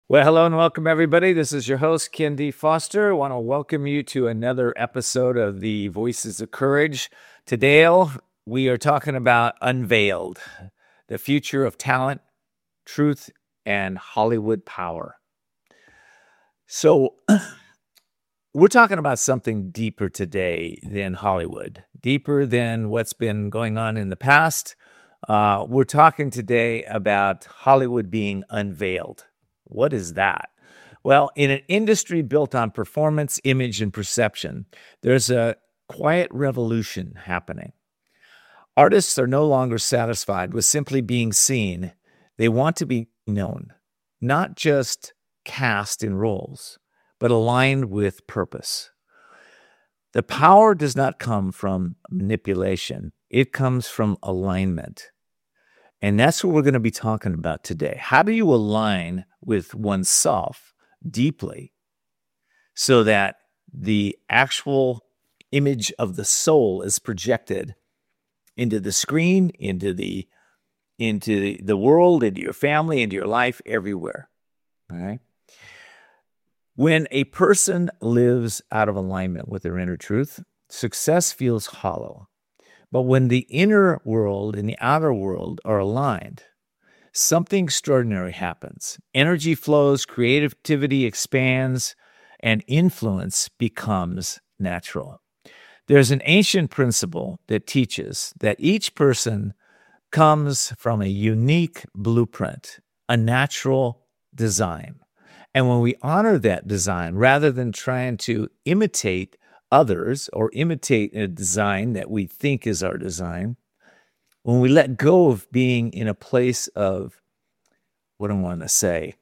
Well, hello and welcome, everybody. This is your host, Ken D. Foster. I want to welcome you to another episode of the Voices of Courage. Today, we are talking about Unveiled, the future of talent, truth, and Hollywood power. So, we're talking about something deeper today than Hollywood, deeper than what's been going on in the past. We're talking today about Hollywood being unveiled. What is that? Well, in an industry built on performance, image, and perception, there's a quiet revolution happening. Artists are no longer satisfied with simply being seen. They want to be known, not just cast in roles, but aligned with purpose. The power does not come from manipulation. It comes from alignment. And that's what we're going to be talking about today. How do you align with oneself deeply so that the actual image of the soul is projected into the screen, into the world, into your family, into your life, everywhere? All right. When a person lives out of alignment with their inner truth, success feels hollow. But when the inner world and the outer world are aligned, something extraordinary happens. Energy flows, creativity expands, and influence becomes natural. There's an ancient principle that teaches that each person comes from a unique blueprint, a natural design. And when we honor that design, rather than trying to imitate others or imitate a design that we think is our design, when we let go of being in a place of, what do I want to say,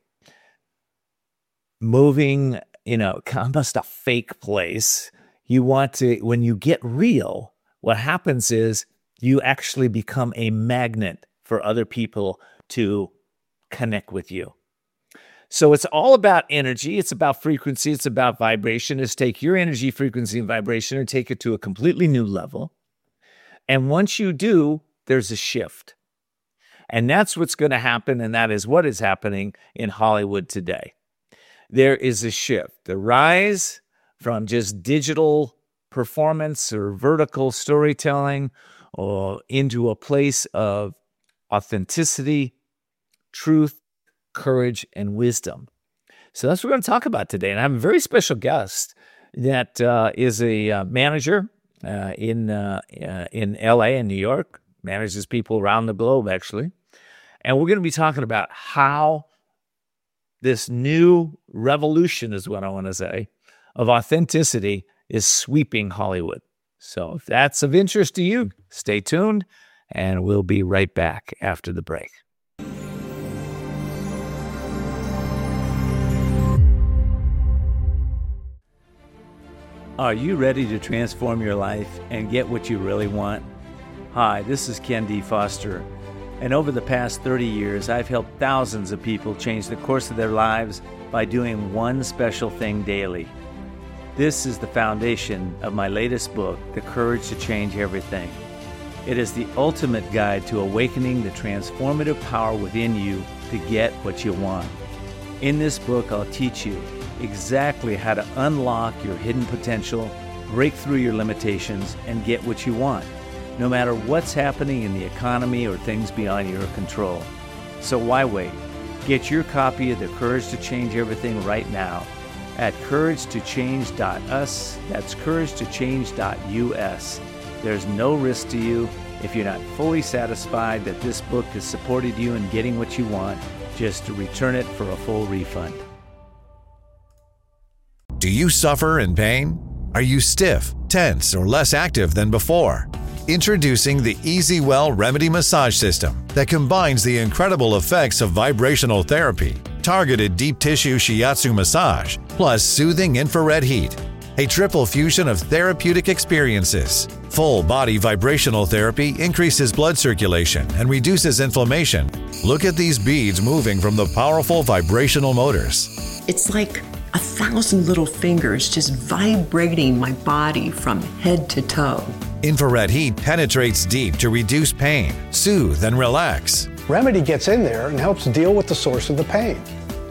moving, almost a fake place, you want to, when you get real, what happens is you actually become a magnet for other people to connect with you. So it's all about energy. It's about frequency. It's about vibration. It's take your energy, frequency, and vibration and take it to a completely new level. And once you do, there's a shift. And that's what's going to happen, and that is what is happening in Hollywood today. There is a shift. The rise from just digital performance or vertical storytelling or into a place of authenticity, truth, courage, and wisdom. So that's what we're going to talk about today. And I have a very special guest that is a manager in LA and New York, manages people around the globe, actually. And we're going to be talking about how this new revolution, is what I want to say, of authenticity is sweeping Hollywood. So if that's of interest to you, stay tuned, and we'll be right back after the break. Are you ready to transform your life and get what you really want? Hi, this is Ken D. Foster, and over the past 30 years, I've helped thousands of people change the course of their lives by doing one special thing daily. This is the foundation of my latest book, The Courage to Change Everything. It is the ultimate guide to awakening the transformative power within you to get what you want. In this book, I'll teach you exactly how to unlock your hidden potential, break through your limitations, and get what you want, no matter what's happening in the economy or things beyond your control. So why wait? Get your copy of The Courage to Change Everything right now at couragetochange.us. That's couragetochange.us. There's no risk to you. If you're not fully satisfied that this book has supported you in getting what you want, just return it for a full refund. Do you suffer in pain? Are you stiff, tense, or less active than before? Introducing the EasyWell Remedy Massage System that combines the incredible effects of vibrational therapy, targeted deep tissue shiatsu massage, plus soothing infrared heat. A triple fusion of therapeutic experiences. Full body vibrational therapy increases blood circulation and reduces inflammation. Look at these beads moving from the powerful vibrational motors. It's like 1,000 little fingers just vibrating my body from head to toe. Infrared heat penetrates deep to reduce pain, soothe, and relax. Remedy gets in there and helps deal with the source of the pain.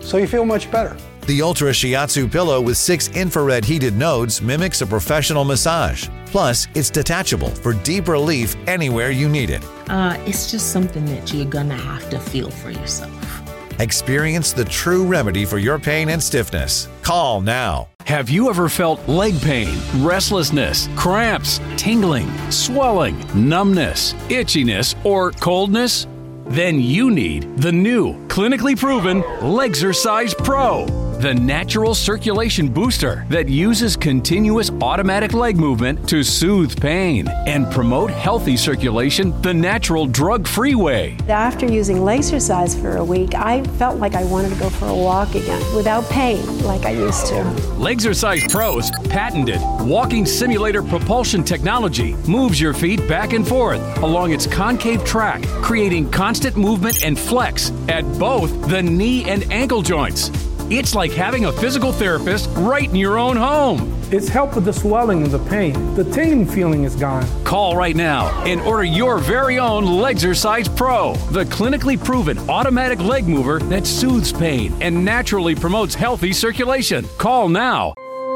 so you feel much better. The Ultra Shiatsu pillow with 6 infrared heated nodes mimics a professional massage. Plus, it's detachable for deep relief anywhere you need it. It's just something that you're gonna have to feel for yourself. Experience the true remedy for your pain and stiffness. Call now. Have you ever felt leg pain, restlessness, cramps, tingling, swelling, numbness, itchiness, or coldness? Then you need the new, clinically proven Legzercise Pro, the natural circulation booster that uses continuous automatic leg movement to soothe pain and promote healthy circulation the natural drug-free way. After using Legzercise for a week, I felt like I wanted to go for a walk again without pain like I used to. Legzercise Pro's patented walking simulator propulsion technology moves your feet back and forth along its concave track, creating constant movement and flex at both the knee and ankle joints. It's like having a physical therapist right in your own home. It's helped with the swelling and the pain. The tingling feeling is gone. Call right now and order your very own Legzercise Pro, the clinically proven automatic leg mover that soothes pain and naturally promotes healthy circulation. Call now.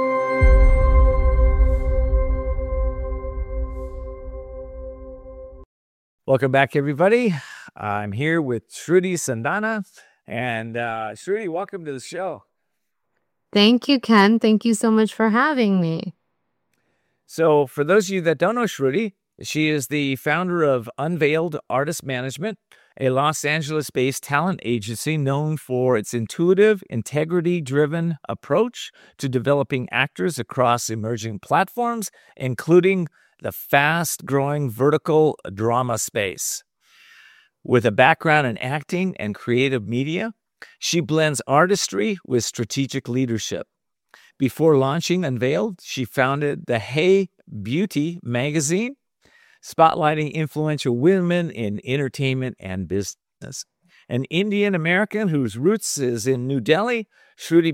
Welcome back, everybody. I'm here with Shruti Sandana. And Shruti, welcome to the show. Thank you, Ken. Thank you so much for having me. So for those of you that don't know Shruti, she is the founder of Unveiled Artist Management, a Los Angeles-based talent agency known for its intuitive, integrity-driven approach to developing actors across emerging platforms, including the fast-growing vertical drama space. With a background in acting and creative media, she blends artistry with strategic leadership. Before launching Unveiled, she founded the Hey Beauty magazine, spotlighting influential women in entertainment and business. An Indian American whose roots is in New Delhi, Shruti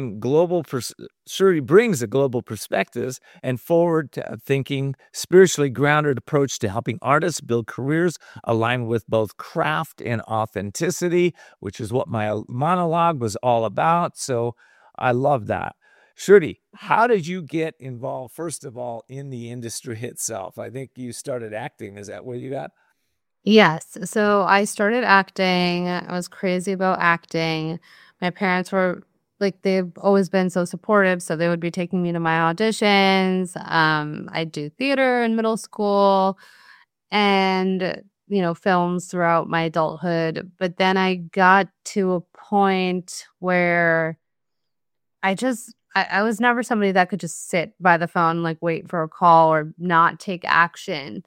brings a global perspective and forward-thinking, spiritually grounded approach to helping artists build careers aligned with both craft and authenticity, which is what my monologue was all about. So I love that. Shruti, how did you get involved, first of all, in the industry itself? I think you started acting. Is that where you got? Yes. So I started acting. I was crazy about acting. My parents were like, they've always been so supportive. So they would be taking me to my auditions. I do theater in middle school and, films throughout my adulthood. But then I got to a point where I was never somebody that could just sit by the phone, like wait for a call or not take action.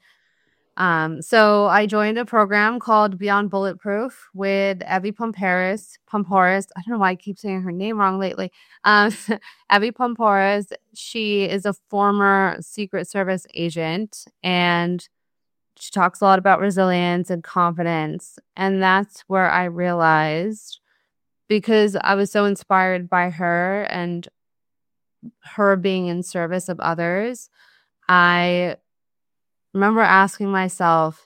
So I joined a program called Beyond Bulletproof with Evie Pomporis. I don't know why I keep saying her name wrong lately. Evie Pomporis, she is a former Secret Service agent, and she talks a lot about resilience and confidence. And that's where I realized, because I was so inspired by her and her being in service of others, I remember asking myself,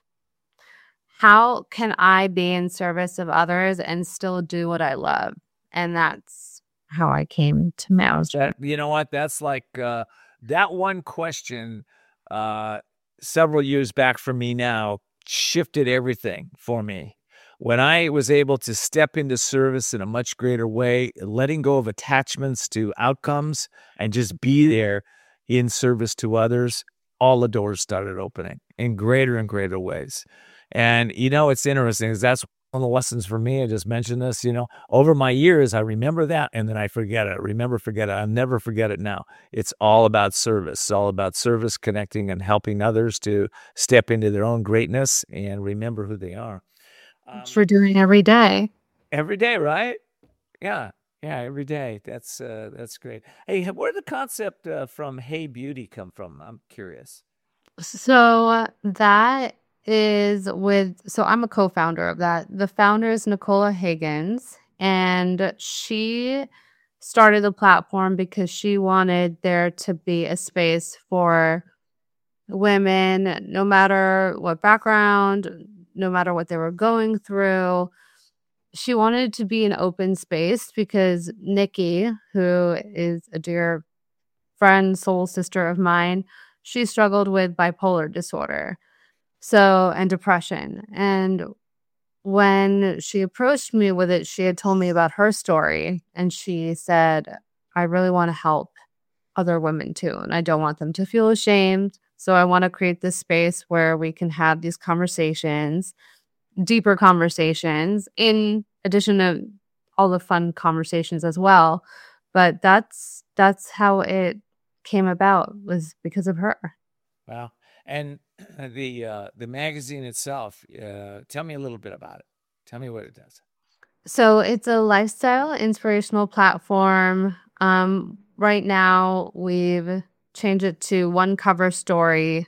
how can I be in service of others and still do what I love? And that's how I came to Mauser. You know what? That's like that one question several years back for me now shifted everything for me. When I was able to step into service in a much greater way, letting go of attachments to outcomes and just be there in service to others, all the doors started opening in greater and greater ways. And, it's interesting because that's one of the lessons for me. I just mentioned this, over my years, I remember that and then I forget it. Forget it. I'll never forget it now. It's all about service. It's all about service, connecting and helping others to step into their own greatness and remember who they are. Which we're doing every day. Every day, right? Yeah. Yeah, every day. That's great. Hey, where did the concept from Hey Beauty come from? I'm curious. So that is so I'm a co-founder of that. The founder is Nicola Higgins, and she started the platform because she wanted there to be a space for women, no matter what background, no matter what they were going through, she wanted it to be an open space because Nikki, who is a dear friend, soul sister of mine, she struggled with bipolar disorder, and depression. And when she approached me with it, she had told me about her story, and she said, I really want to help other women too, and I don't want them to feel ashamed. So I want to create this space where we can have these conversations, deeper conversations, in addition to all the fun conversations as well. But that's how it came about, was because of her. Wow. And the magazine itself, tell me a little bit about it. Tell me what it does. So it's a lifestyle inspirational platform. Right now we've changed it to one cover story,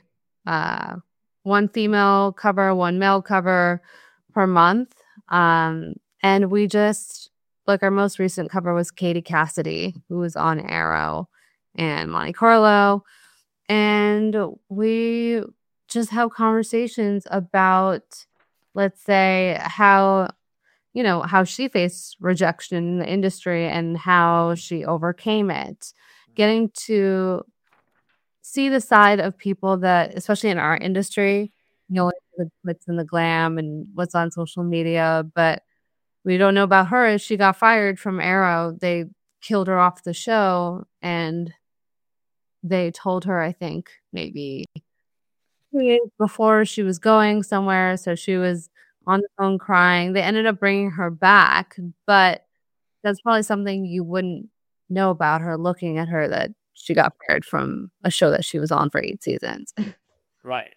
one female cover, one male cover per month. And we just, like, our most recent cover was Katie Cassidy, who was on Arrow and Monte Carlo. And we just have conversations about, let's say, how she faced rejection in the industry and how she overcame it. Getting to see the side of people that, especially in our industry, the glitz and the glam and what's on social media, but we don't know about her. Is she got fired from Arrow. They killed her off the show, and they told her, I think, maybe 2 years before she was going somewhere. So she was on the phone crying. They ended up bringing her back, but that's probably something you wouldn't know about her looking at her, that she got fired from a show that she was on for 8 seasons. Right.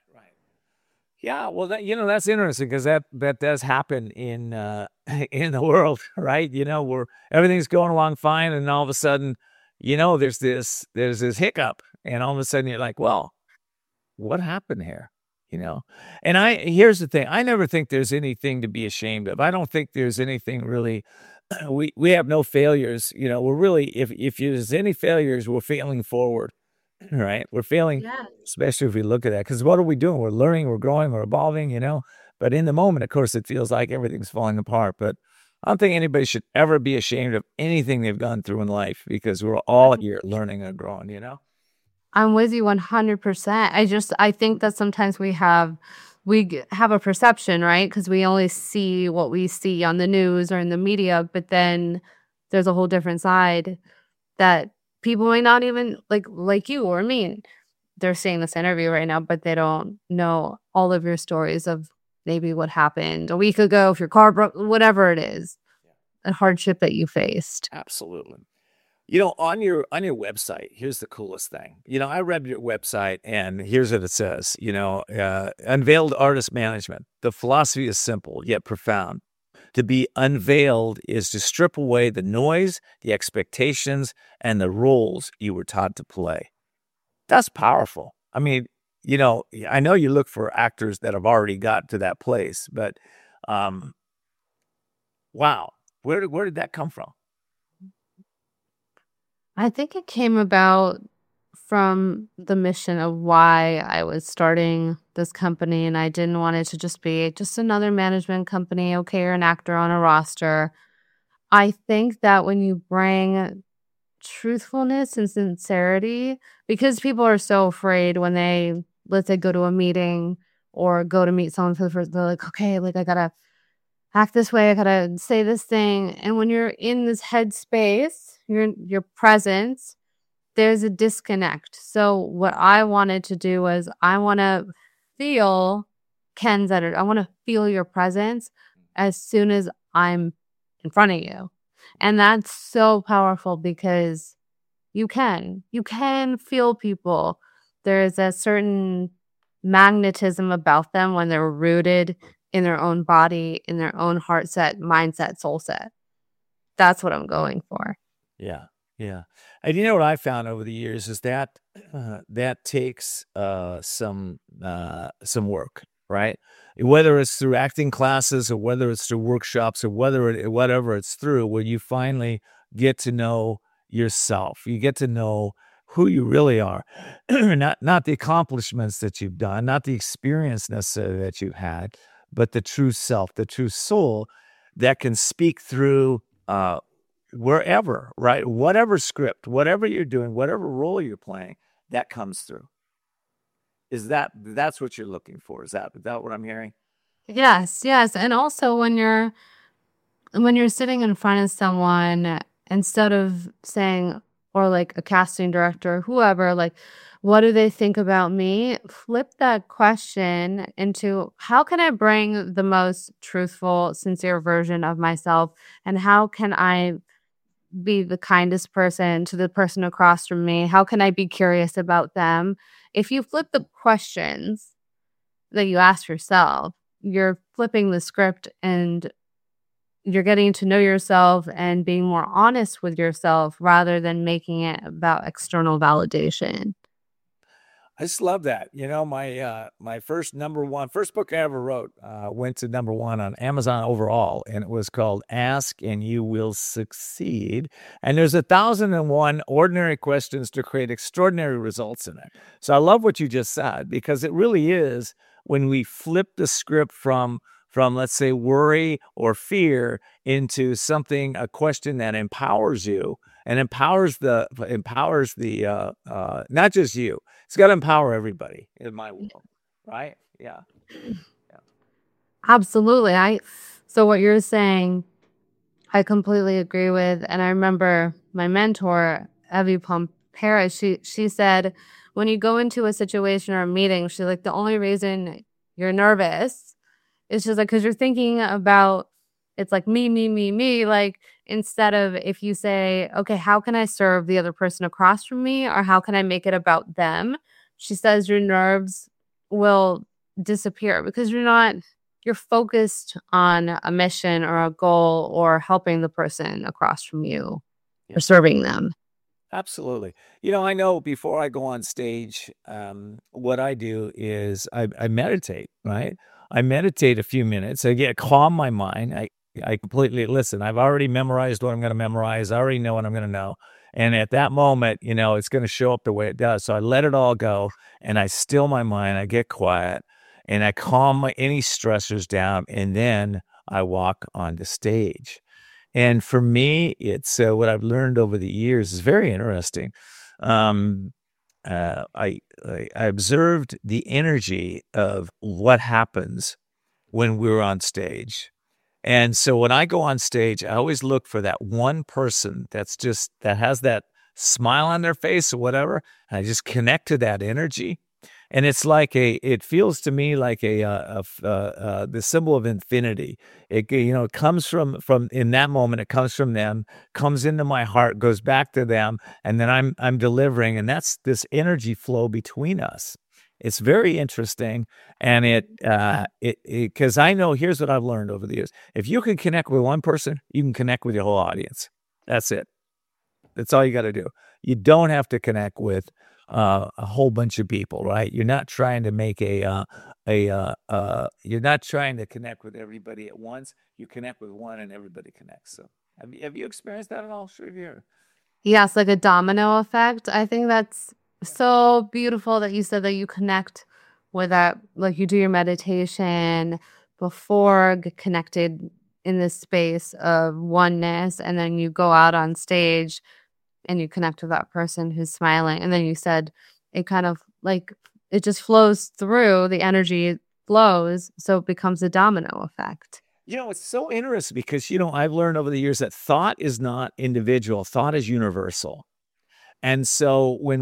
Yeah, well, that's interesting, because that does happen in in the world, right? Where everything's going along fine, and all of a sudden, there's this hiccup, and all of a sudden you're like, well, what happened here? And here's the thing: I never think there's anything to be ashamed of. I don't think there's anything really. We have no failures. We're really, if there's any failures, we're failing forward. Right? We're failing, especially if we look at that, because what are we doing? We're learning, we're growing, we're evolving, but in the moment, of course, it feels like everything's falling apart. But I don't think anybody should ever be ashamed of anything they've gone through in life, because we're all here learning and growing, I'm with you 100%. I think that sometimes we have a perception, right? Because we only see what we see on the news or in the media, but then there's a whole different side that people may not even, like you or me, they're seeing this interview right now, but they don't know all of your stories of maybe what happened a week ago, if your car broke, whatever it is, a hardship that you faced. Absolutely. On your website, here's the coolest thing. I read your website, and here's what it says. Unveiled artist management. The philosophy is simple yet profound. To be unveiled is to strip away the noise, the expectations, and the roles you were taught to play. That's powerful. I mean, I know you look for actors that have already got to that place, but wow, where did that come from? I think it came about from the mission of why I was starting this company, and I didn't want it to just be another management company, okay, or an actor on a roster. I think that when you bring truthfulness and sincerity, because people are so afraid when they, let's say, go to a meeting or go to meet someone for the first, they're like, okay, like, I gotta act this way, I gotta say this thing. And when you're in this headspace, your presence, there's a disconnect. So what I wanted to do was, I want to feel Ken's energy. I want to feel your presence as soon as I'm in front of you. And that's so powerful, because you can feel people. There's a certain magnetism about them when they're rooted in their own body, in their own heart set, mindset, soul set. That's what I'm going for. Yeah. And what I found over the years is that that takes some work, right? Whether it's through acting classes, or whether it's through workshops, or whatever it's through, where you finally get to know yourself. You get to know who you really are, not the accomplishments that you've done, not the experience necessarily that you've had, but the true self, the true soul. that can speak through wherever, right? Whatever script, whatever you're doing, whatever role you're playing, that comes through. That's what you're looking for? Is that what I'm hearing? Yes, yes. And also when you're sitting in front of someone, instead of saying, or like a casting director, whoever, like, what do they think about me? Flip that question into, how can I bring the most truthful, sincere version of myself? And how can I be the kindest person to the person across from me? How can I be curious about them? If you flip the questions that you ask yourself, you're flipping the script and you're getting to know yourself and being more honest with yourself rather than making it about external validation. I just love that. My first book I ever wrote went to number one on Amazon overall, and it was called Ask and You Will Succeed. And there's 1,001 ordinary questions to create extraordinary results in it. So I love what you just said, because it really is when we flip the script from let's say worry or fear into a question that empowers you and empowers the not just you. It's got to empower everybody in my world, right? Yeah. Absolutely. So what you're saying, I completely agree with. And I remember my mentor, Evie Pompera, she said, when you go into a situation or a meeting, she's like, the only reason you're nervous is just like, because you're thinking about, it's like me, like, instead of if you say, okay, how can I serve the other person across from me, or how can I make it about them? She says your nerves will disappear because you're focused on a mission or a goal or helping the person across from you or serving them. Absolutely. I know before I go on stage, what I do is I meditate, right? I meditate a few minutes. I calm my mind. I completely listen. I've already memorized what I'm going to memorize. I already know what I'm going to know. And at that moment, it's going to show up the way it does. So I let it all go and I still my mind. I get quiet and I calm any stressors down. And then I walk on the stage. And for me, it's what I've learned over the years is very interesting. I observed the energy of what happens when we're on stage. And so when I go on stage, I always look for that one person that has that smile on their face or whatever. And I just connect to that energy. And it's like it feels to me like the symbol of infinity. It comes from in that moment, it comes from them, comes into my heart, goes back to them. And then I'm delivering. And that's this energy flow between us. It's very interesting. And because I know, here's what I've learned over the years. If you can connect with one person, you can connect with your whole audience. That's it. That's all you got to do. You don't have to connect with a whole bunch of people, right? You're not trying to make you're not trying to connect with everybody at once. You connect with one and everybody connects. So have you experienced that at all, Shrevia? Yes, like a domino effect. I think that's so beautiful that you said that you connect with that, like you do your meditation before, get connected in this space of oneness, and then you go out on stage and you connect with that person who's smiling. And then you said it kind of like, it just flows through, the energy flows, so it becomes a domino effect. It's so interesting because, I've learned over the years that thought is not individual, thought is universal. And so when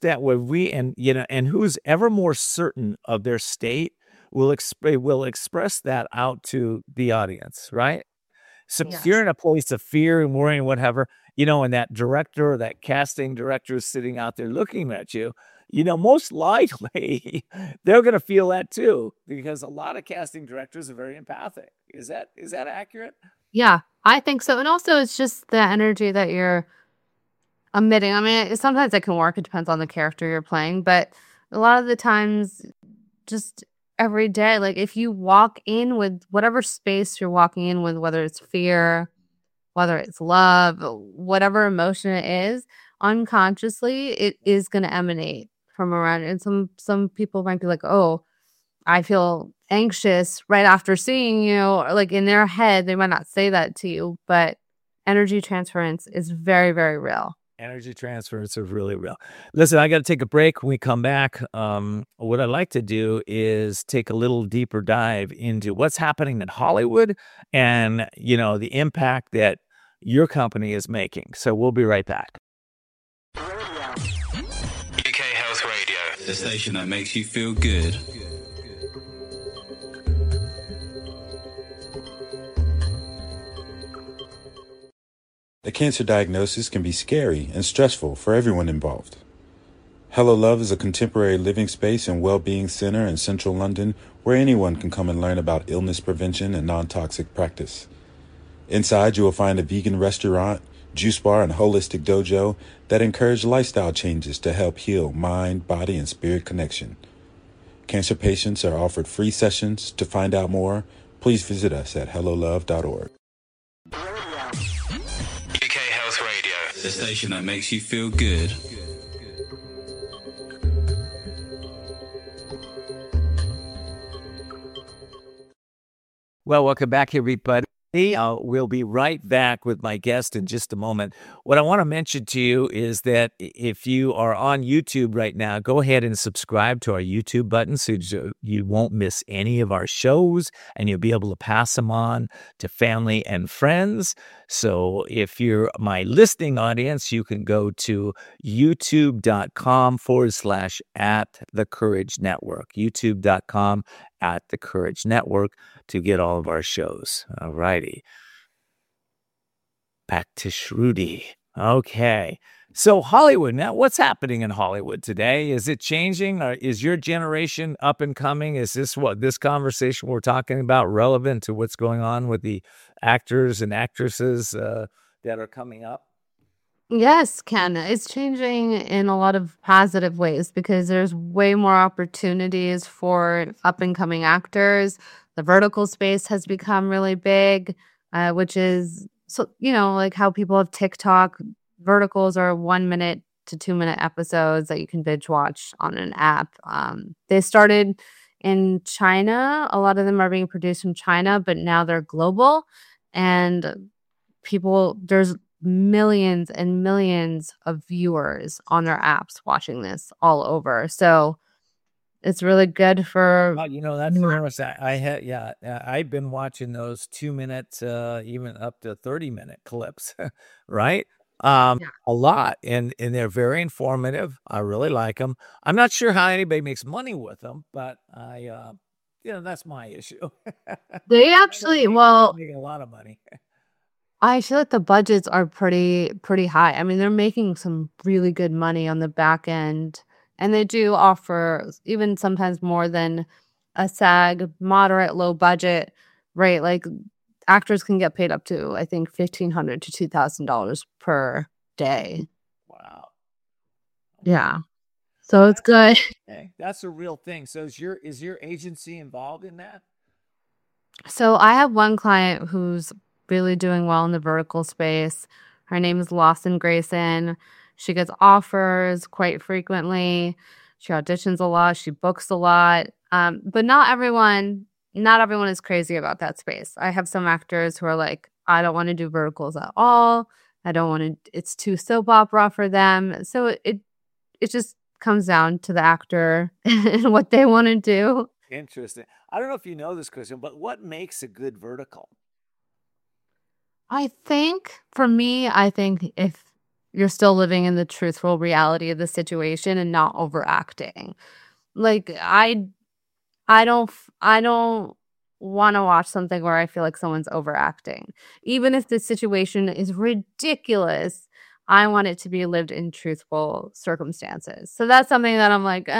and who's ever more certain of their state will express that out to the audience, right? So Yes. if you're in a place of fear and worry and whatever, and that director or that casting director is sitting out there looking at you, most likely they're going to feel that too, because a lot of casting directors are very empathic. Is that accurate? Yeah, I think so. And also it's just the energy that you're emitting. I mean, sometimes it can work. It depends on the character you're playing. But a lot of the times, just every day, like if you walk in with whatever space you're walking in with, whether it's fear, whether it's love, whatever emotion it is, unconsciously, it is going to emanate from around. And some people might be like, oh, I feel anxious right after seeing you, or like in their head, they might not say that to you, but energy transference is very, very real. Energy transference are really real. Listen, I got to take a break. When we come back, what I'd like to do is take a little deeper dive into what's happening in Hollywood and, the impact that your company is making. So we'll be right back. UK Health Radio, the station that makes you feel good. A cancer diagnosis can be scary and stressful for everyone involved. Hello Love is a contemporary living space and well-being center in central London where anyone can come and learn about illness prevention and non-toxic practice. Inside, you will find a vegan restaurant, juice bar, and holistic dojo that encourage lifestyle changes to help heal mind, body, and spirit connection. Cancer patients are offered free sessions. To find out more, please visit us at hellolove.org. The station that makes you feel good. Well, welcome back, everybody. We'll be right back with my guest in just a moment. What I want to mention to you is that if you are on YouTube right now, go ahead and subscribe to our YouTube button so you won't miss any of our shows, and you'll be able to pass them on to family and friends. So if you're my listening audience, you can go to youtube.com/@the-Courage-Network, youtube.com/@the-Courage-Network to get all of our shows. All righty. Back to Shruti. Okay. So Hollywood now, what's happening in Hollywood today? Is it changing? Or is your generation up and coming? Is this this conversation we're talking about relevant to what's going on with the actors and actresses that are coming up? Yes, Ken, it's changing in a lot of positive ways because there's way more opportunities for up and coming actors. The vertical space has become really big, which is, so, like how people have TikTok. Verticals are 1 minute to 2 minute episodes that you can binge watch on an app. They started in China. A lot of them are being produced in China, but now they're global. And there's millions and millions of viewers on their apps watching this all over. So it's really good for. Well, that's interesting. I've been watching those 2 minutes, even up to 30-minute clips, right? A lot, and they're very informative. I really like them. I'm not sure how anybody makes money with them, but that's my issue. They actually, making a lot of money. I feel like the budgets are pretty high. I mean, they're making some really good money on the back end, and they do offer even sometimes more than a SAG moderate low budget rate. Like actors can get paid up to, I think, $1,500 to $2,000 per day. Wow. Yeah. So it's good. Okay. That's a real thing. So is your agency involved in that? So I have one client who's really doing well in the vertical space. Her name is Lawson Grayson. She gets offers quite frequently. She auditions a lot. She books a lot. But not everyone is crazy about that space. I have some actors who are like, I don't want to do verticals at all. It's too soap opera for them. So it just comes down to the actor and what they want to do. Interesting. I don't know if you know this, Kristen, but what makes a good vertical? I think if you're still living in the truthful reality of the situation and not overacting. Like I don't want to watch something where I feel like someone's overacting. Even if the situation is ridiculous, I want it to be lived in truthful circumstances. So that's something that I'm like,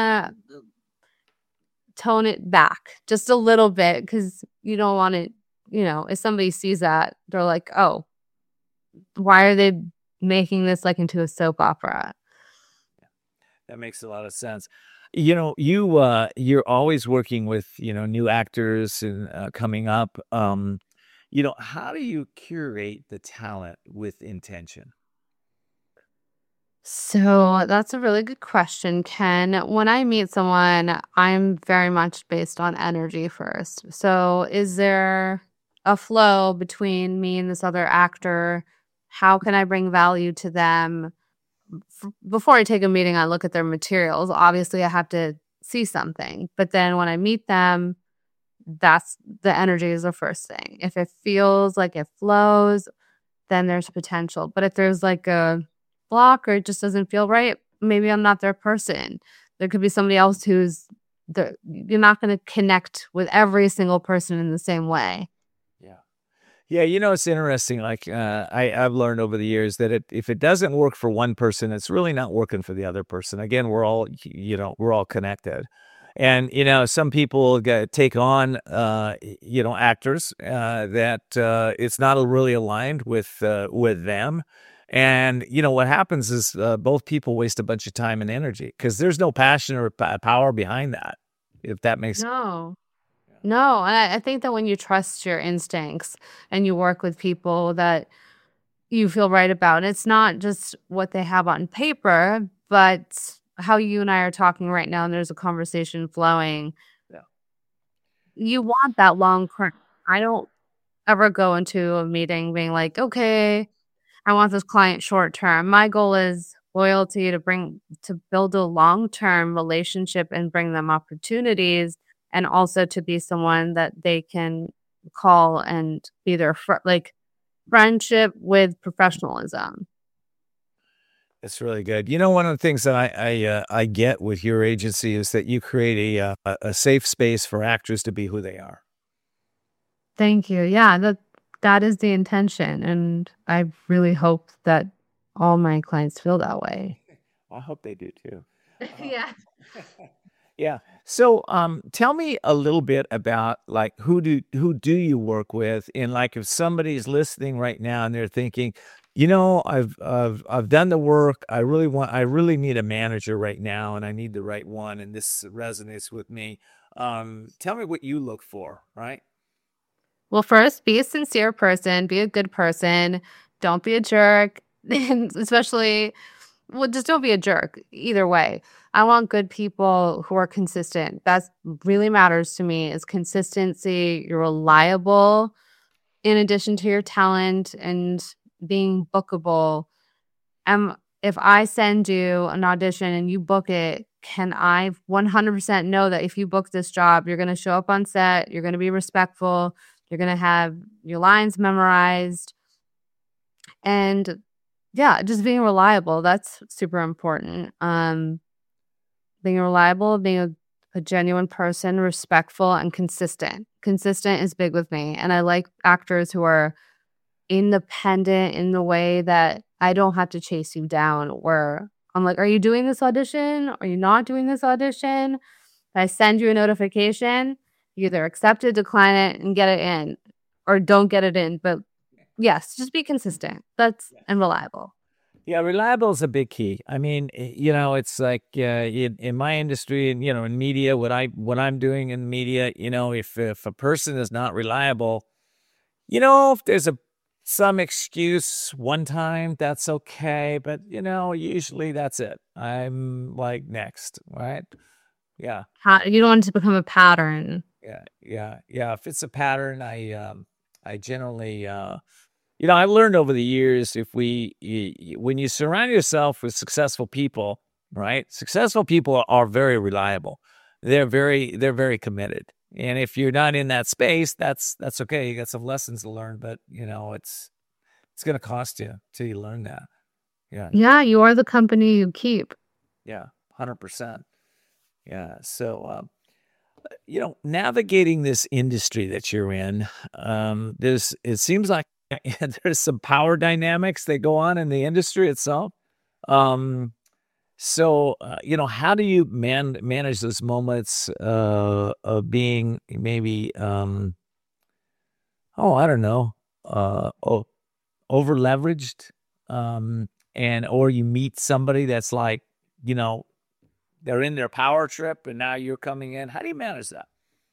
tone it back just a little bit, because you don't want it, if somebody sees that, they're like, oh, why are they making this like into a soap opera? That makes a lot of sense. You're always working with, new actors and coming up. How do you curate the talent with intention? So that's a really good question, Ken. When I meet someone, I'm very much based on energy first. So is there a flow between me and this other actor? How can I bring value to them? Before I take a meeting, I look at their materials. Obviously, I have to see something. But then when I meet them, that's the energy is the first thing. If it feels like it flows, then there's potential. But if there's like a block or it just doesn't feel right, maybe I'm not their person. There could be somebody else who's you're not going to connect with every single person in the same way. Yeah. Yeah, it's interesting. Like I've learned over the years that if it doesn't work for one person, it's really not working for the other person. Again, we're all connected. And, some people take on, actors that it's not really aligned with them. And, what happens is both people waste a bunch of time and energy because there's no passion or power behind that, if that makes sense. No, and I think that when you trust your instincts and you work with people that you feel right about, it's not just what they have on paper, but how you and I are talking right now, and there's a conversation flowing. Yeah. You want that long term. I don't ever go into a meeting being like, okay, I want this client short term. My goal is loyalty to build a long term relationship and bring them opportunities, and also to be someone that they can call and be their friendship with professionalism. It's really good. One of the things that I get with your agency is that you create a safe space for actors to be who they are. Thank you. Yeah, that is the intention, and I really hope that all my clients feel that way. Well, I hope they do too. Yeah. Yeah. So, tell me a little bit about like who do you work with, and like if somebody's listening right now and they're thinking, I've done the work. I really need a manager right now, and I need the right one, and this resonates with me. Tell me what you look for, right? Well, first, be a sincere person, be a good person. Don't be a jerk. And especially, well, just don't be a jerk either way. I want good people who are consistent. That really matters to me is consistency. You're reliable in addition to your talent and being bookable. If I send you an audition and you book it, can I 100% know that if you book this job, you're going to show up on set, you're going to be respectful, you're going to have your lines memorized, and yeah, just being reliable. That's super important. Being reliable, being a genuine person, respectful, and consistent. Consistent is big with me. And I like actors who are independent in the way that I don't have to chase you down, where I'm like, are you doing this audition? Are you not doing this audition? I send you a notification. You either accept it, decline it, and get it in, or don't get it in. But yes, just be consistent. And reliable. Yeah, reliable is a big key. I mean, it's like in my industry and in media, what I'm doing in media, if a person is not reliable, if there's some excuse one time, that's okay, but usually that's it. I'm like next, right? Yeah. You don't want it to become a pattern. Yeah. If it's a pattern, I generally, I learned over the years when you surround yourself with successful people, right? Successful people are very reliable. They're very committed. And if you're not in that space, that's okay. You got some lessons to learn, but it's going to cost you till you learn that. Yeah. Yeah, you are the company you keep. Yeah, 100%. Yeah. So, navigating this industry that you're in, it seems like there's some power dynamics that go on in the industry itself. So, how do you manage those moments of being maybe, I don't know, over leveraged, or you meet somebody that's like, they're in their power trip and now you're coming in. How do you manage that?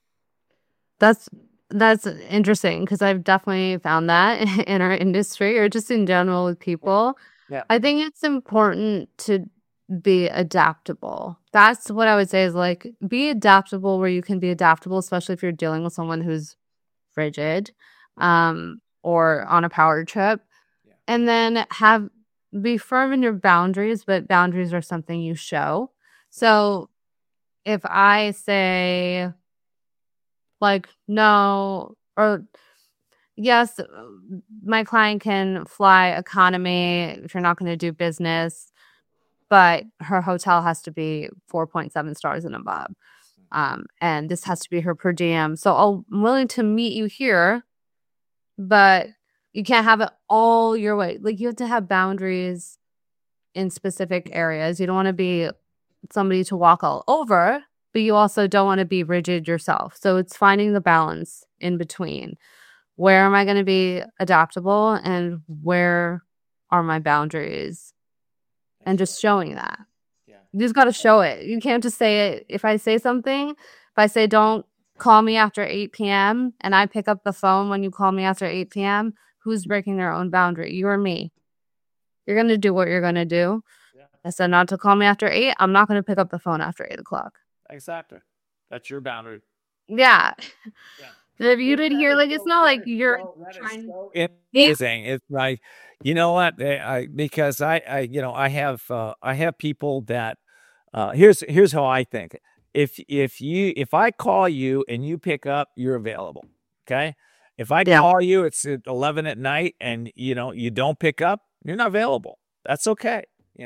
That's interesting because I've definitely found that in our industry or just in general with people. Yeah. I think it's important to be adaptable. That's what I would say is like be adaptable where you can be adaptable, especially if you're dealing with someone who's rigid or on a power trip. Yeah. And then be firm in your boundaries, but boundaries are something you show. So if I say like no or yes, my client can fly economy if you're not going to do business, but her hotel has to be 4.7 stars and above. And this has to be her per diem. So I'm willing to meet you here, but you can't have it all your way. Like you have to have boundaries in specific areas. You don't want to be somebody to walk all over, but you also don't want to be rigid yourself. So it's finding the balance in between. Where am I going to be adaptable and where are my boundaries? And just showing that. Yeah. You just got to show it. You can't just say it. If I say something, if I say don't call me after 8 p.m. and I pick up the phone when you call me after 8 p.m., who's breaking their own boundary? You or me? You're going to do what you're going to do. Yeah. I said not to call me after 8. I'm not going to pick up the phone after 8 o'clock. Exactly. That's your boundary. Yeah. Yeah. If you didn't hear, like, it's not like you're trying to. Amazing. It's like, you know what? Because I have people that, here's how I think. If I call you and you pick up, you're available. Okay. If I call you, it's at 11 at night and, you don't pick up, you're not available. That's okay.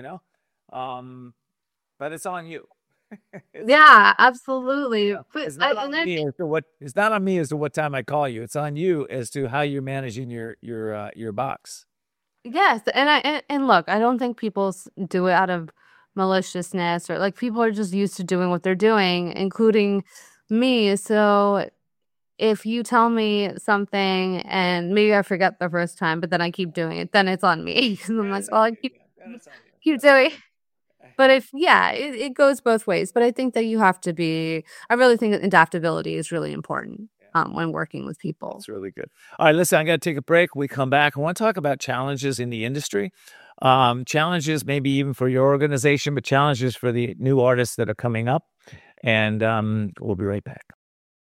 But it's on you. Yeah, absolutely. But it's not on me as to what time I call you. It's on you as to how you're managing your box. Yes, and look, I don't think people do it out of maliciousness or like people are just used to doing what they're doing, including me. So if you tell me something and maybe I forget the first time, but then I keep doing it, then it's on me. I'm like, well, I keep doing. But it goes both ways. But I think that you have to I really think that adaptability is really important when working with people. That's really good. All right, listen, I got to take a break. We come back. I want to talk about challenges in the industry. Challenges maybe even for your organization, but challenges for the new artists that are coming up. And we'll be right back.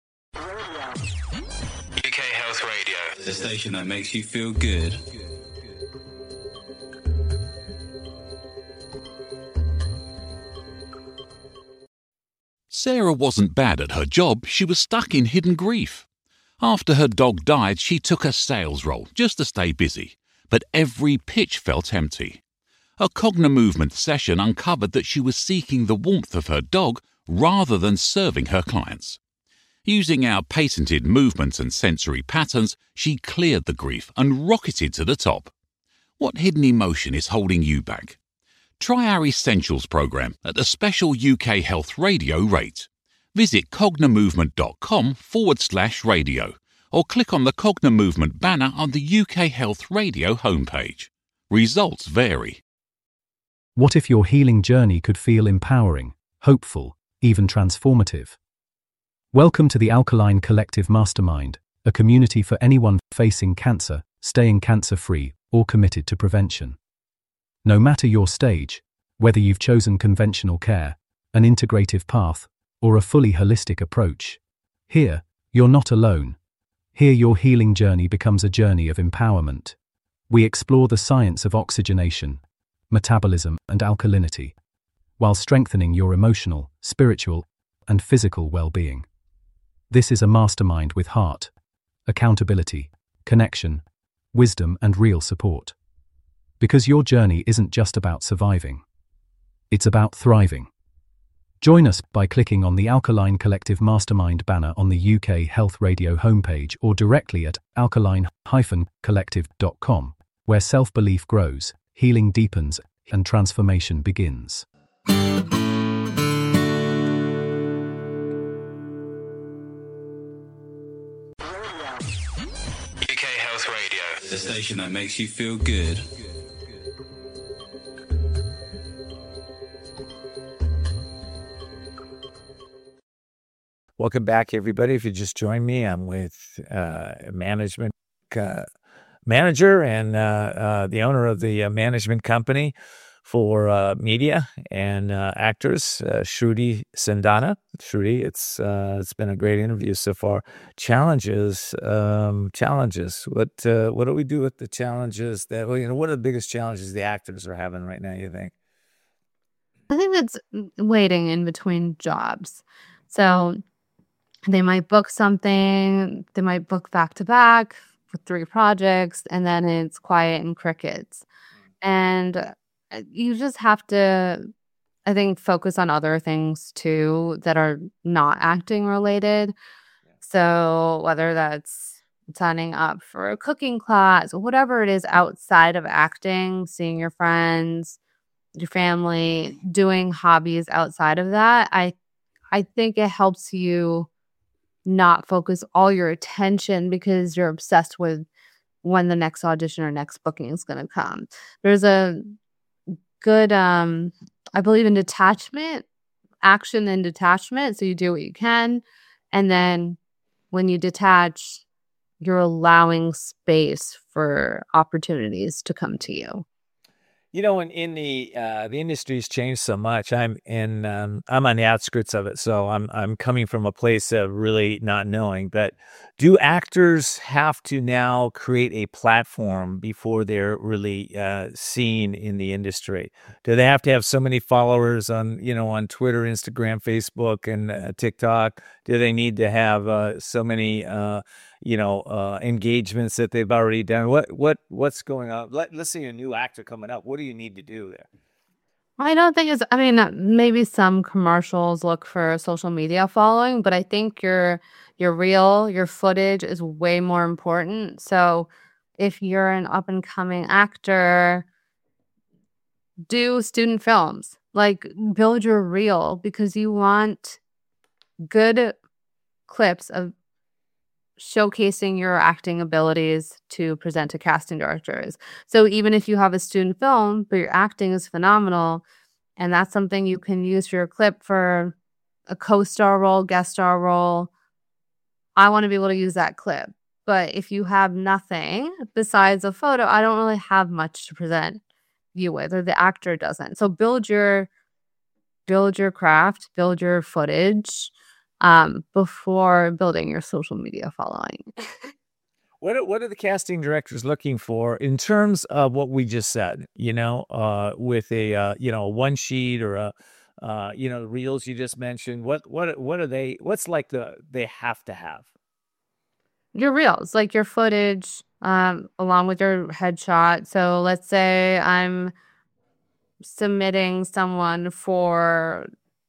UK Health Radio, the station that makes you feel good. Sarah wasn't bad at her job, she was stuck in hidden grief. After her dog died, she took a sales role just to stay busy, but every pitch felt empty. A Cognimovement session uncovered that she was seeking the warmth of her dog rather than serving her clients. Using our patented movements and sensory patterns, she cleared the grief and rocketed to the top. What hidden emotion is holding you back? Try our Essentials program at a special UK Health Radio rate. Visit cognimovement.com/radio or click on the Cognimovement banner on the UK Health Radio homepage. Results vary. What if your healing journey could feel empowering, hopeful, even transformative? Welcome to the Alkaline Collective Mastermind, a community for anyone facing cancer, staying cancer-free, or committed to prevention. No matter your stage, whether you've chosen conventional care, an integrative path, or a fully holistic approach, here, you're not alone. Here your healing journey becomes a journey of empowerment. We explore the science of oxygenation, metabolism, and alkalinity, while strengthening your emotional, spiritual, and physical well-being. This is a mastermind with heart, accountability, connection, wisdom, and real support. Because your journey isn't just about surviving. It's about thriving. Join us by clicking on the Alkaline Collective Mastermind banner on the UK Health Radio homepage or directly at alkaline-collective.com, where self-belief grows, healing deepens, and transformation begins. UK Health Radio, the station that makes you feel good. Welcome back, everybody. If you just joined me, I'm with management manager and the owner of the management company for media and actors, Shruti Sandana. Shruti, it's been a great interview so far. Challenges. What do we do with the challenges that what are the biggest challenges the actors are having right now, you think? I think it's waiting in between jobs. So they might book something, they might book back to back for 3 projects, and then it's quiet and crickets. And you just have to, I think, focus on other things too that are not acting related. So whether that's signing up for a cooking class, whatever it is outside of acting, seeing your friends, your family, doing hobbies outside of that, I think it helps you not focus all your attention because you're obsessed with when the next audition or next booking is going to come. There's a good, I believe in detachment, action and detachment. So you do what you can. And then when you detach, you're allowing space for opportunities to come to you. In the industry's changed so much. I'm on the outskirts of it, so I'm coming from a place of really not knowing. But do actors have to now create a platform before they're really seen in the industry? Do they have to have so many followers on Twitter, Instagram, Facebook, and TikTok? Do they need to have so many engagements that they've already done? What's going on? Let's say a new actor coming up. What do you need to do there? I don't think it's, I mean, maybe some commercials look for social media following, but I think your reel, your footage is way more important. So if you're an up and coming actor, do student films, like build your reel, because you want good clips of showcasing your acting abilities to present to casting directors. So even if you have a student film, but your acting is phenomenal, and that's something you can use for your clip for a co-star role, guest star role, I want to be able to use that clip. But if you have nothing besides a photo, I don't really have much to present you with, or the actor doesn't. So build your craft, build your footage, before building your social media following. What are the casting directors looking for in terms of what we just said? With a one sheet or reels you just mentioned. What are they? What's like they have to have? Your reels, like your footage, along with your headshot. So let's say I'm submitting someone for,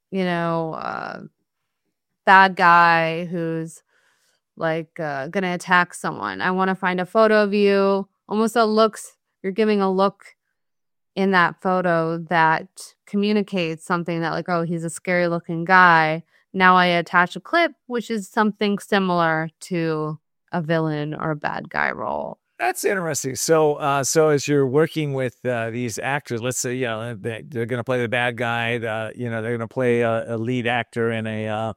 bad guy who's like gonna attack someone. I want to find a photo of you, almost you're giving a look in that photo that communicates something that, like, oh, he's a scary looking guy. Now I attach a clip which is something similar to a villain or a bad guy role. That's interesting. So as you're working with these actors, let's say they're going to play the bad guy. They're going to play a lead actor in a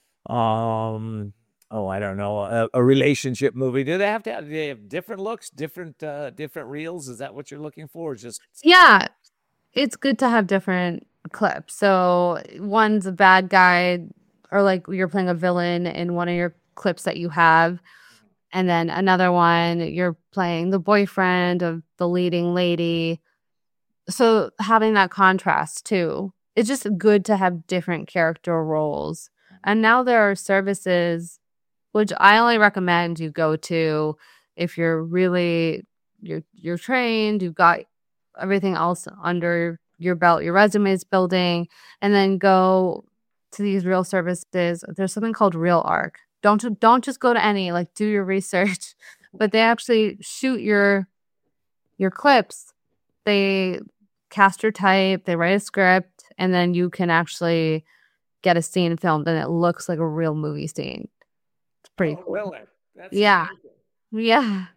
I don't know, a relationship movie. Do they have different looks, different reels? Is that what you're looking for? Yeah, it's good to have different clips. So one's a bad guy, or like you're playing a villain in one of your clips that you have. And then another one, you're playing the boyfriend of the leading lady. So having that contrast too. It's just good to have different character roles. And now there are services, which I only recommend you go to if you're really, you're trained, you've got everything else under your belt, your resume is building, and then go to these real services. There's something called RealArc. Don't just go to any, like, do your research, but they actually shoot your clips. They cast your type, they write a script, and then you can actually get a scene filmed and it looks like a real movie scene. It's pretty cool. Really? That's yeah. amazing. Yeah.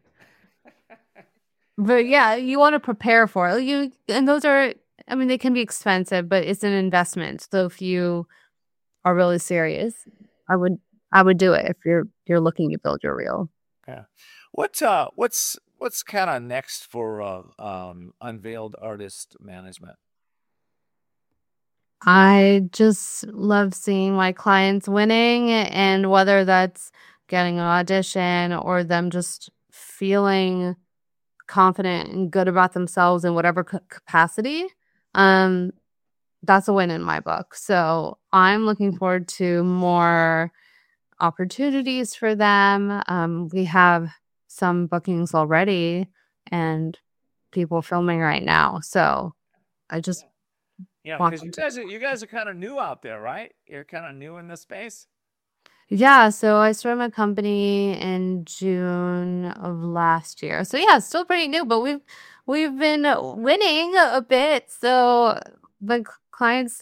But yeah, you want to prepare for it. And those are, I mean, they can be expensive, but it's an investment. So if you are really serious, I would do it if you're looking to build your reel. Yeah. What's What's kind of next for Unveiled Artist Management? I just love seeing my clients winning, and whether that's getting an audition or them just feeling confident and good about themselves in whatever capacity, um, that's a win in my book. So I'm looking forward to more opportunities for them. We have some bookings already and people filming right now. So I just Yeah, want because you guys are kind of new out there, right? You're kind of new in this space. Yeah, so I started my company in June of last year. So yeah, it's still pretty new, but we've been winning a bit. So the clients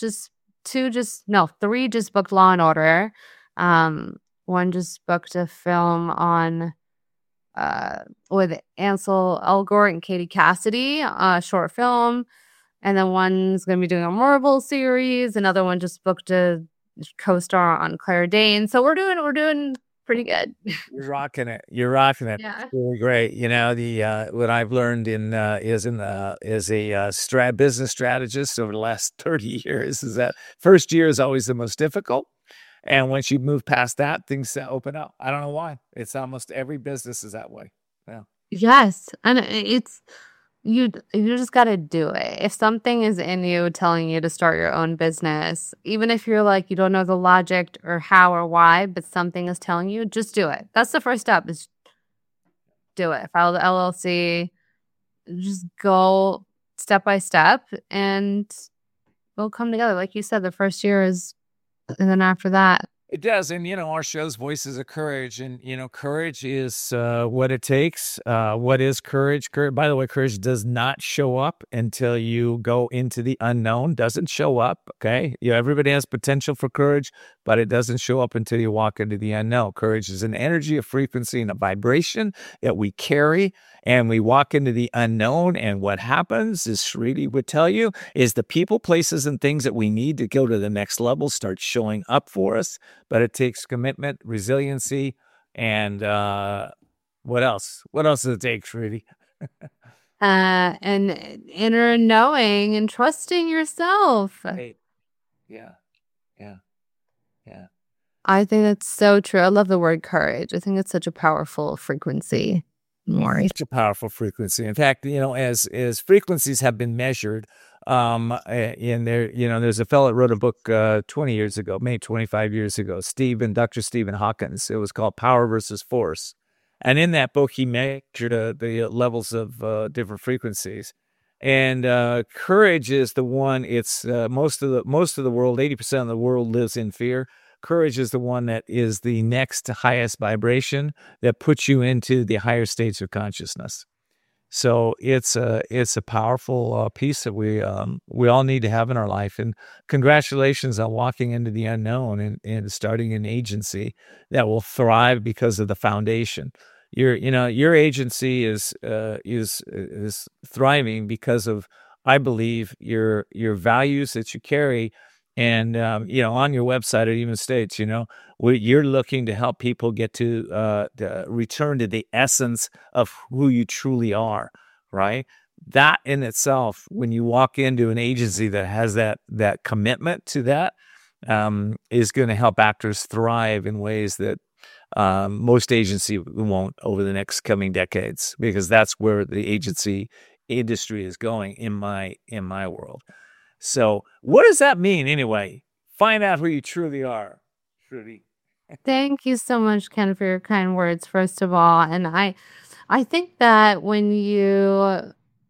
three just booked Law and Order. One just booked a film on with Ansel Elgort and Katie Cassidy, a short film. And then one's gonna be doing a Marvel series. Another one just booked a co-star on Claire Danes. So we're doing pretty good. You're rocking it. You're rocking it. Yeah. It's really great. You know, the what I've learned as a business strategist over the last 30 years is that first year is always the most difficult. And once you move past that, things open up. I don't know why. It's almost every business is that way. Yeah. Yes. And it's you just got to do it. If something is in you telling you to start your own business, even if you're like you don't know the logic or how or why, but something is telling you, just do it. That's the first step, is do it. File the LLC, just go step by step and we'll come together. Like you said, the first year is, and then after that. It does. And, our show's Voices of Courage. And, courage is what it takes. What is courage? By the way, courage does not show up until you go into the unknown. Doesn't show up, okay? Everybody has potential for courage, but it doesn't show up until you walk into the unknown. Courage is an energy, a frequency, and a vibration that we carry, and we walk into the unknown. And what happens, as Shriti would tell you, is the people, places, and things that we need to go to the next level start showing up for us. But it takes commitment, resiliency, and what else? What else does it take, Shriti? And inner knowing and trusting yourself. Right. Yeah. I think that's so true. I love the word courage. I think it's such a powerful frequency. Such a powerful frequency. In fact, as frequencies have been measured, in there, there's a fellow that wrote a book 20 years ago, maybe 25 years ago, Dr. Stephen Hawkins. It was called Power versus Force. And in that book, he measured the levels of different frequencies. And courage is the one. It's most of the world, 80% of the world lives in fear. Courage is the one that is the next highest vibration that puts you into the higher states of consciousness. So it's a powerful piece that we all need to have in our life. And congratulations on walking into the unknown and starting an agency that will thrive because of the foundation. Your agency is thriving because of, I believe, your values that you carry. And, on your website, it even states, you're looking to help people get to return to the essence of who you truly are, right? That in itself, when you walk into an agency that has that commitment to that, is going to help actors thrive in ways that most agency won't over the next coming decades, because that's where the agency industry is going in my world. So what does that mean anyway? Find out who you truly are, Shriti. Thank you so much, Ken, for your kind words, first of all. And I think that when you're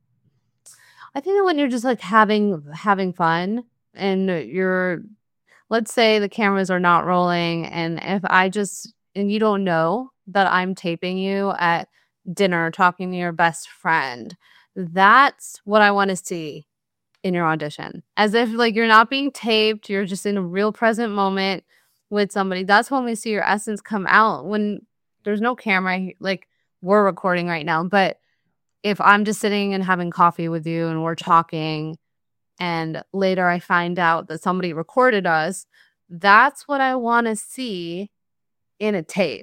just like having fun and let's say the cameras are not rolling, and and you don't know that I'm taping you at dinner talking to your best friend, that's what I want to see in your audition. As if like you're not being taped, you're just in a real present moment with somebody. That's when we see your essence come out, when there's no camera, like we're recording right now. But if I'm just sitting and having coffee with you and we're talking, and later I find out that somebody recorded us, that's what I want to see in a tape.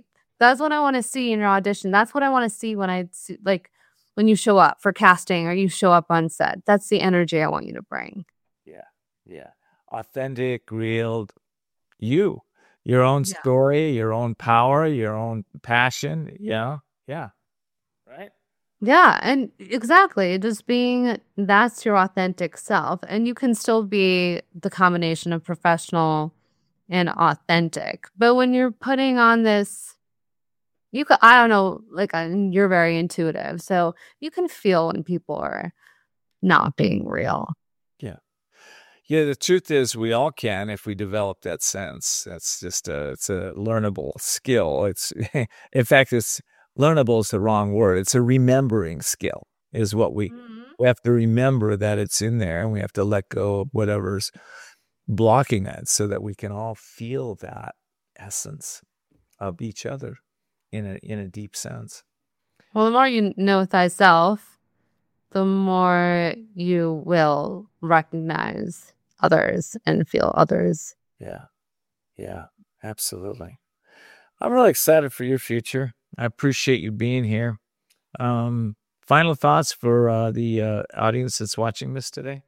That's what I want to see in your audition. That's what I want to see when I see, like, when you show up for casting or you show up on set. That's the energy I want you to bring. Yeah. Authentic, real, you. Your own story, your own power, your own passion. Yeah. Right? Yeah, and exactly. Just being, that's your authentic self. And you can still be the combination of professional and authentic. But when you're putting on this, I don't know, like, you're very intuitive. So you can feel when people are not being real. Yeah, the truth is we all can if we develop that sense. That's just it's a learnable skill. In fact, learnable is the wrong word. It's a remembering skill is what we have to remember that it's in there, and we have to let go of whatever's blocking it so that we can all feel that essence of each other in a deep sense. Well, the more you know thyself, the more you will recognize others and feel others. Yeah, absolutely. I'm really excited for your future. I appreciate you being here. Final thoughts for the audience that's watching this today?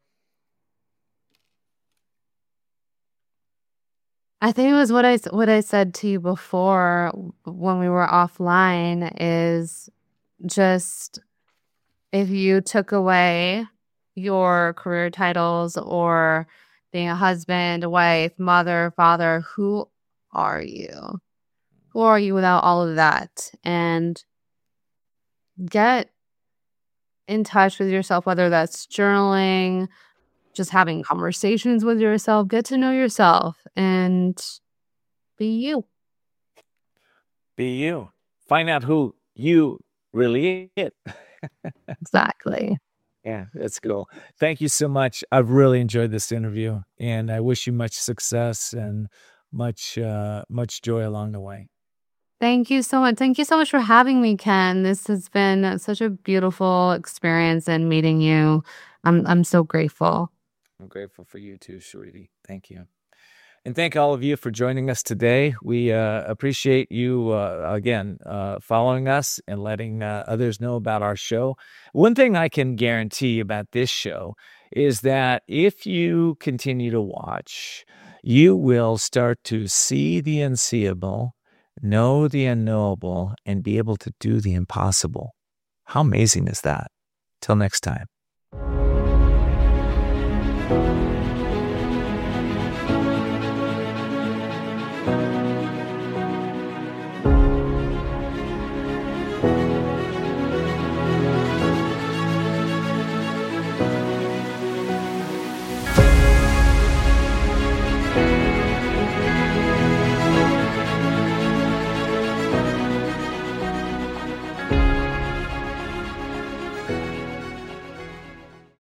I think it was what I said to you before when we were offline is just, if you took away your career titles or being a husband, a wife, mother, father, who are you? Who are you without all of that? And get in touch with yourself, whether that's journaling, just having conversations with yourself. Get to know yourself and be you. Be you. Find out who you really is. Exactly. Yeah, that's cool. Thank you so much. I've really enjoyed this interview, and I wish you much success and much joy along the way. Thank you so much. Thank you so much for having me, Ken. This has been such a beautiful experience, and meeting you, I'm so grateful. I'm grateful for you too, sweetie. Thank you. And thank all of you for joining us today. We appreciate you, again, following us and letting others know about our show. One thing I can guarantee about this show is that if you continue to watch, you will start to see the unseeable, know the unknowable, and be able to do the impossible. How amazing is that? Till next time.